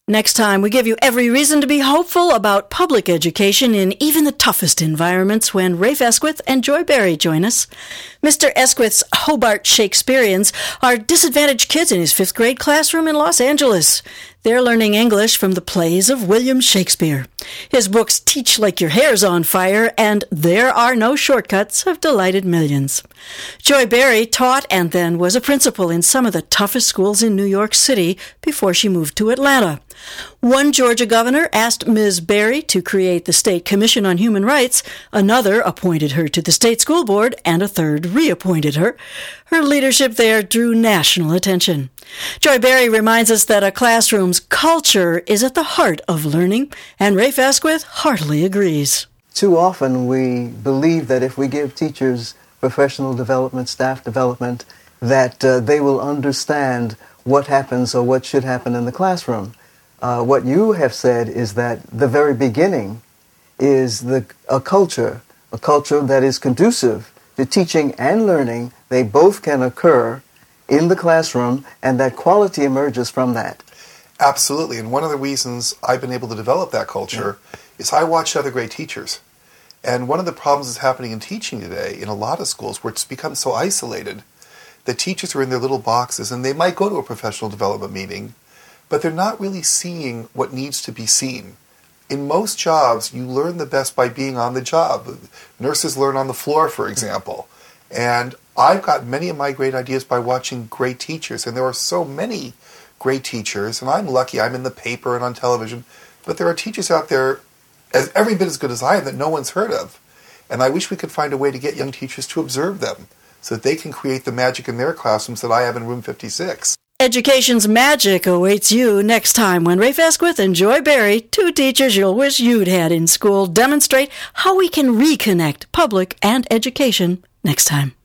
Next time, we give you every reason to be hopeful about public education in even the toughest environments when Rafe Esquith and Joy Barry join us. Mr. Esquith's Hobart Shakespeareans are disadvantaged kids in his 5th grade classroom in Los Angeles. They're learning English from the plays of William Shakespeare. His books Teach Like Your Hair's on Fire and There Are No Shortcuts have delighted millions. Joy Barry taught and then was a principal in some of the toughest schools in New York City before she moved to Atlanta. One Georgia governor asked Ms. Barry to create the State Commission on Human Rights, another appointed her to the State School Board, and a third reappointed her. Her leadership there drew national attention. Joy Barry reminds us that a classroom's culture is at the heart of learning, and Rafe Esquith heartily agrees. Too often we believe that if we give teachers professional development, staff development, that they will understand what happens or what should happen in the classroom. What you have said is that the very beginning is a culture that is conducive to teaching and learning. They both can occur in the classroom, and that quality emerges from that. Absolutely, and one of the reasons I've been able to develop that culture is I watched other great teachers. And one of the problems that's happening in teaching today in a lot of schools where it's become so isolated that teachers are in their little boxes and they might go to a professional development meeting, but they're not really seeing what needs to be seen. In most jobs, you learn the best by being on the job. Nurses learn on the floor, for example. And I've got many of my great ideas by watching great teachers, and there are so many great teachers, and I'm lucky I'm in the paper and on television, but there are teachers out there as every bit as good as I am that no one's heard of. And I wish we could find a way to get young teachers to observe them so that they can create the magic in their classrooms that I have in room 56. Education's magic awaits you next time when Rafe Esquith and Joy Barry, 2 teachers you'll wish you'd had in school, demonstrate how we can reconnect public and education next time.